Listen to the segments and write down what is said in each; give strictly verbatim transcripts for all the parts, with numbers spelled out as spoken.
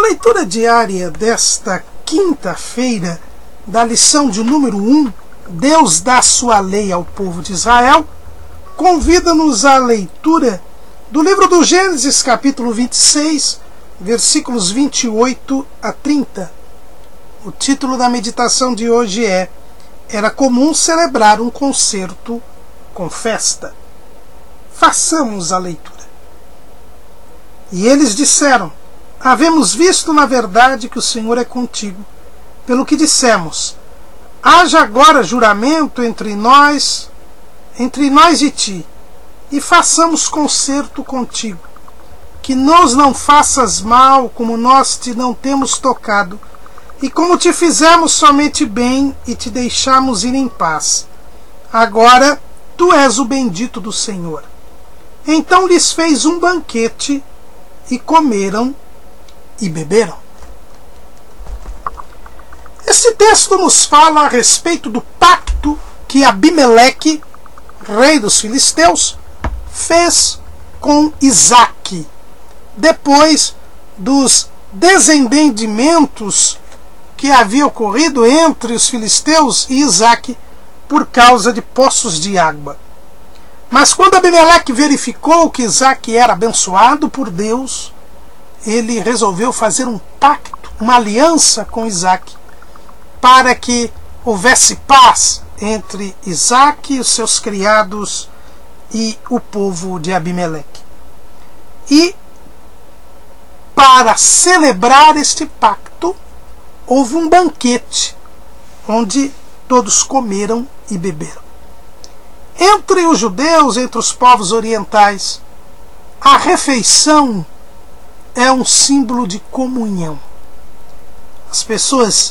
leitura diária desta quinta-feira, da lição de número um, Deus dá sua lei ao povo de Israel, convida-nos à leitura do livro do Gênesis, capítulo vinte e seis, versículos vinte e oito a trinta. O título da meditação de hoje é: Era comum celebrar um concerto com festa. Façamos a leitura. E eles disseram: Havemos visto na verdade que o Senhor é contigo, pelo que dissemos: haja agora juramento entre nós, entre nós e ti, e façamos concerto contigo, que nos não faças mal, como nós te não temos tocado, e como te fizemos somente bem e te deixamos ir em paz. Agora tu és o bendito do Senhor. Então lhes fez um banquete, e comeram e beberam. Este texto nos fala a respeito do pacto que Abimeleque, rei dos filisteus, fez com Isaque, depois dos desentendimentos que havia ocorrido entre os filisteus e Isaque por causa de poços de água. Mas quando Abimeleque verificou que Isaque era abençoado por Deus, ele resolveu fazer um pacto, uma aliança com Isaque, para que houvesse paz entre Isaque e os seus criados e o povo de Abimeleque. E para celebrar este pacto, houve um banquete, onde todos comeram e beberam. Entre os judeus, entre os povos orientais, a refeição é um símbolo de comunhão. As pessoas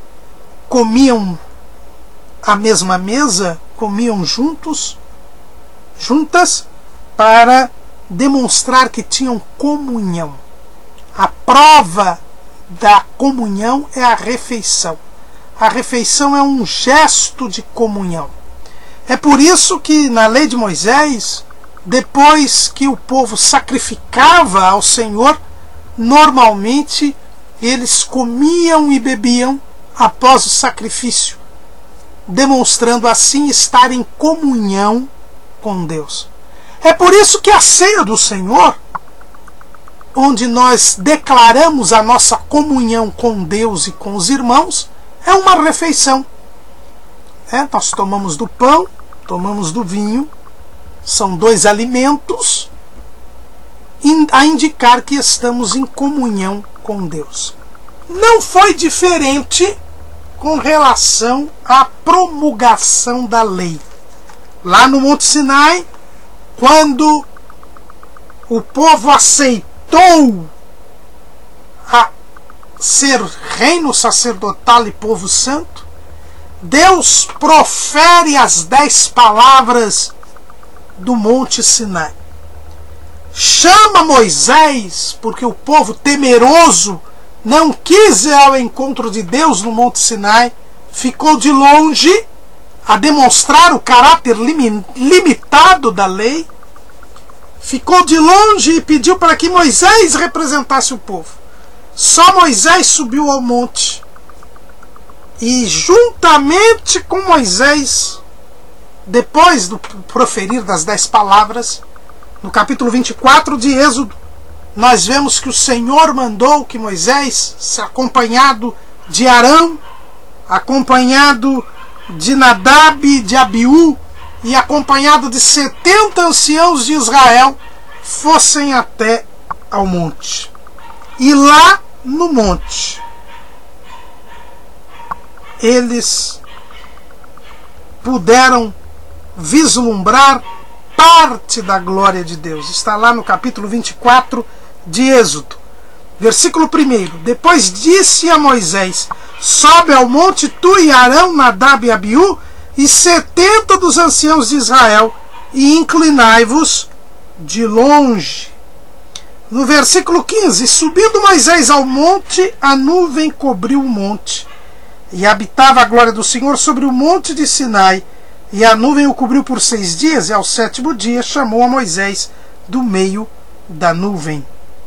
comiam à mesma mesa, comiam juntos, juntas, para demonstrar que tinham comunhão. A prova da comunhão é a refeição. A refeição é um gesto de comunhão. É por isso que na lei de Moisés, depois que o povo sacrificava ao Senhor, normalmente eles comiam e bebiam após o sacrifício, demonstrando assim estar em comunhão com Deus. É por isso que a ceia do Senhor, onde nós declaramos a nossa comunhão com Deus e com os irmãos, é uma refeição. É, nós tomamos do pão, tomamos do vinho, são dois alimentos a indicar que estamos em comunhão com Deus. Não foi diferente com relação à promulgação da lei. Lá no Monte Sinai, quando o povo aceitou a ser reino sacerdotal e povo santo, Deus profere as dez palavras do Monte Sinai. Chama Moisés, porque o povo temeroso não quis ir ao encontro de Deus no Monte Sinai, ficou de longe a demonstrar o caráter lim- limitado da lei, ficou de longe e pediu para que Moisés representasse o povo. Só Moisés subiu ao monte. E juntamente com Moisés, depois do proferir das dez palavras, no capítulo vinte e quatro de Êxodo, nós vemos que o Senhor mandou que Moisés, acompanhado de Arão, acompanhado de Nadab, de Abiú, e acompanhado de setenta anciãos de Israel, fossem até ao monte. E lá no monte, eles puderam vislumbrar parte da glória de Deus. Está lá no capítulo vinte e quatro de Êxodo. Versículo um. Depois disse a Moisés: sobe ao monte tu e Arão, Nadab e Abiú, e setenta dos anciãos de Israel, e inclinai-vos de longe. No versículo quinze, subindo Moisés ao monte, a nuvem cobriu o monte, e habitava a glória do Senhor sobre o monte de Sinai, e a nuvem o cobriu por seis dias, e ao sétimo dia chamou a Moisés do meio da nuvem.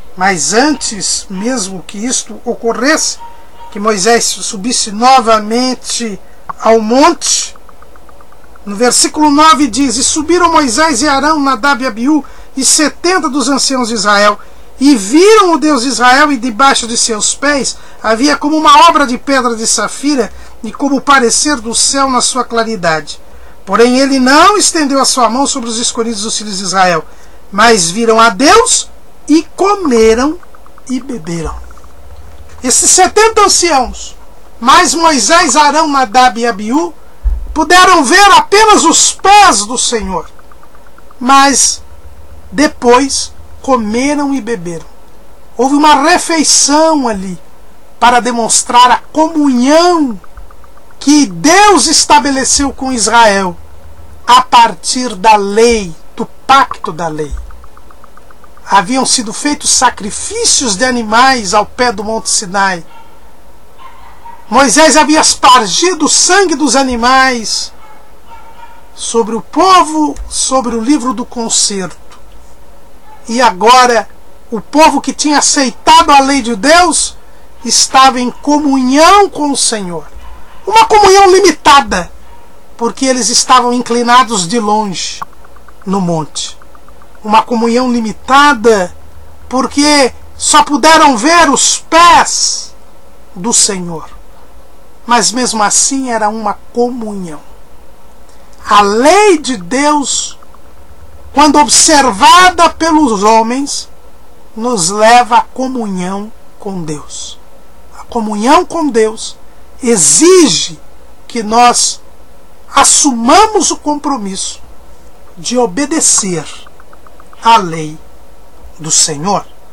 Mas antes mesmo que isto ocorresse, que Moisés subisse novamente ao monte, no versículo nove diz: E subiram Moisés e Arão, Nadab e Abiú, e setenta dos anciãos de Israel, e viram o Deus de Israel, e debaixo de seus pés havia como uma obra de pedra de safira, e como o parecer do céu na sua claridade. Porém ele não estendeu a sua mão sobre os escolhidos dos filhos de Israel, mas viram a Deus e comeram e beberam. Esses setenta anciãos, mais Moisés, Arão, Nadab e Abiú, puderam ver apenas os pés do Senhor, mas depois comeram e beberam. Houve uma refeição ali para demonstrar a comunhão que Deus estabeleceu com Israel a partir da lei, do pacto da lei. Haviam sido feitos sacrifícios de animais ao pé do Monte Sinai. Moisés havia aspargido o sangue dos animais sobre o povo, sobre o livro do concerto. E agora, o povo que tinha aceitado a lei de Deus estava em comunhão com o Senhor. Uma comunhão limitada, porque eles estavam inclinados de longe no monte. Uma comunhão limitada, porque só puderam ver os pés do Senhor. Mas mesmo assim era uma comunhão. A lei de Deus, quando observada pelos homens, nos leva à comunhão com Deus. A comunhão com Deus exige que nós assumamos o compromisso de obedecer à lei do Senhor.